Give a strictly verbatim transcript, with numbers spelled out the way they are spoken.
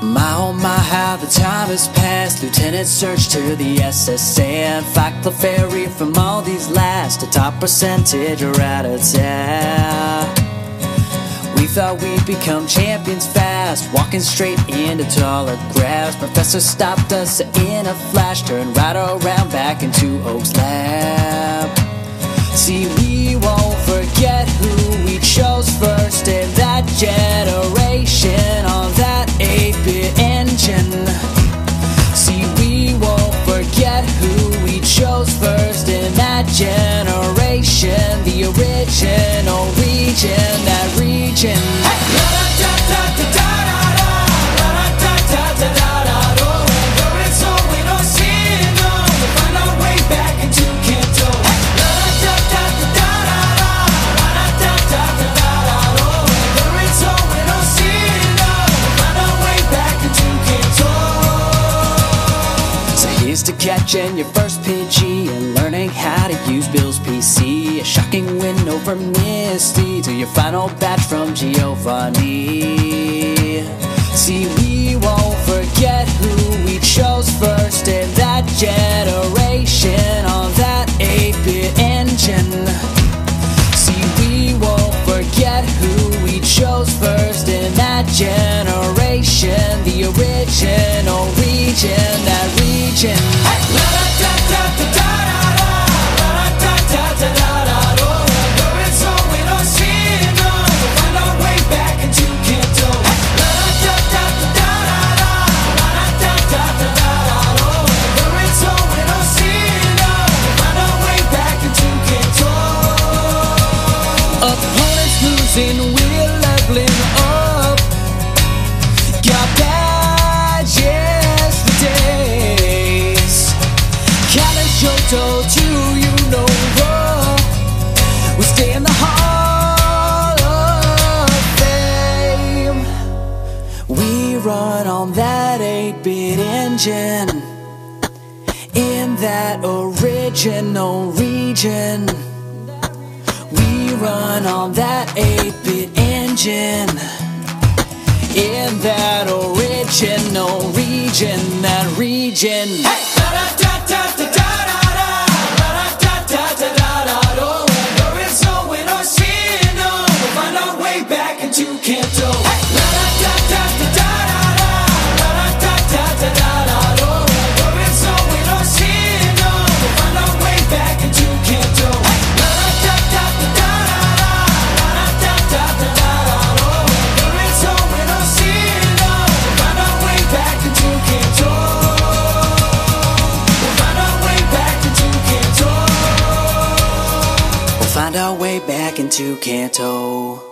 My oh my, how the time has passed. Lieutenant search to the S S N. Fact the ferry from all these last. A top percentage are out of town. We thought we'd become champions fast, walking straight into taller grass. Professor stopped us in a flash, turned right around back into Oak's lab. See, we won't forget who we chose first in that generation on that eight-bit engine. See, we won't forget who we chose first in that generation, the original region, that region. Here's to catching your first P G and learning how to use Bill's P C. A shocking win over Misty to your final batch from Giovanni. See, we won't forget who we chose first in that generation on that eight-bit engine. See, we won't forget who we chose first in that generation, the original region, that region. Opponents losing, we're leveling up. Got badges for days. Kalishoto to you know what? We stay in the Hall of Fame. We run on that eight-bit engine in that original region. We run on that eight-bit engine in that original region, that region. Hey! Find our way back into Kanto. Find our way back into Kanto.